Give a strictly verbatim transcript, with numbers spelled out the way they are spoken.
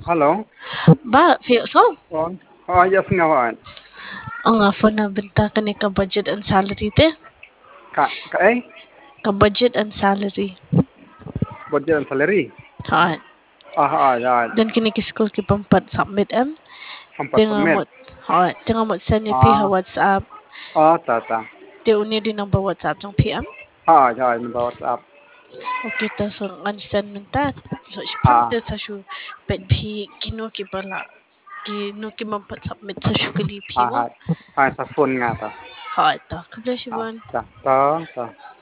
Hello. Ba, feel so? Oh, oh yes nga ba? Ang nga phone na benta ka ni ka budget and salary te. Ka, ka eh? Ka budget and salary. Budget and salary. Ha. Ah, ah, ah. Dan kini ki school ki pampat submit em. Sampat Tinga submit. mo. Ha, tinga mo send ni pi ha Ah, WhatsApp. ah, ta ta. Ti uni din ang ba WhatsApp tong P M. Ah, ja, in the WhatsApp. Okay ta so ngan send nun ta. So spam Ah, te sa shu pet pi kino ki bala. Kino ki mampat submit sa shu kali pi ah, mo. ah. Ah, sa phone nga ta. Ha ta. Kabla shi Ah, ban. ta, ta, ta.